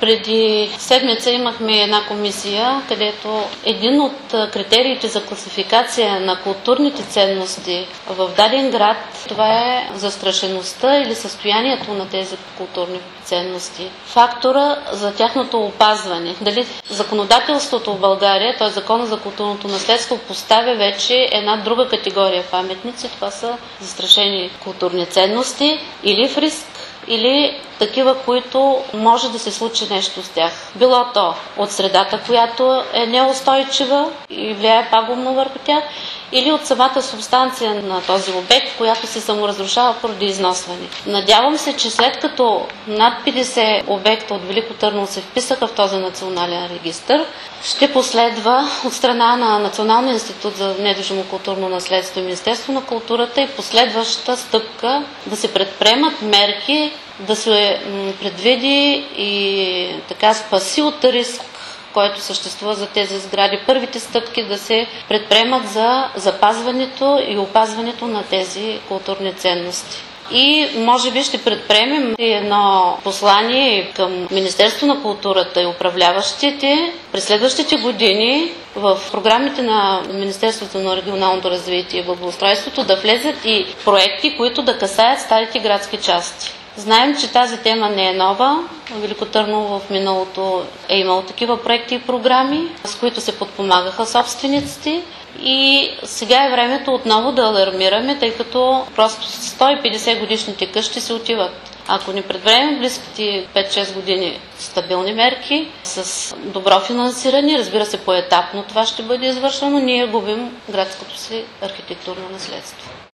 Преди седмица имахме една комисия, където един от критериите за класификация на културните ценности в даден град, това е застрашеността или състоянието на тези културни ценности. Фактора за тяхното опазване. Дали законодателството в България, т.е. Закона за културното наследство, поставя вече една друга категория паметници, това са застрашени културни ценности или в риск, или такива, които може да се случи нещо с тях. Било то от средата, която е неустойчива и влияе пагубно върху тях, или от самата субстанция на този обект, която се саморазрушава поради износване. Надявам се, че след като над 50 обекта от Велико Търново се вписаха в този национален регистър, ще последва от страна на Националния институт за недвижимо културно наследство и Министерство на културата и последваща стъпка да се предприемат мерки, да се предвиди и така спаси от риск, който съществува за тези сгради. Първите стъпки да се предприемат за запазването и опазването на тези културни ценности. И може би ще предприемем едно послание към Министерство на културата и управляващите през следващите години в програмите на Министерството на регионалното развитие и благоустройството да влезат и проекти, които да касаят старите градски части. Знаем, че тази тема не е нова. Велико Търново в миналото е имало такива проекти и програми, с които се подпомагаха собствениците. И сега е времето отново да алармираме, тъй като просто 150 годишните къщи се отиват. Ако не предприемем близките 5-6 години стабилни мерки с добро финансиране, разбира се поетапно това ще бъде извършено, ние губим градското си архитектурно наследство.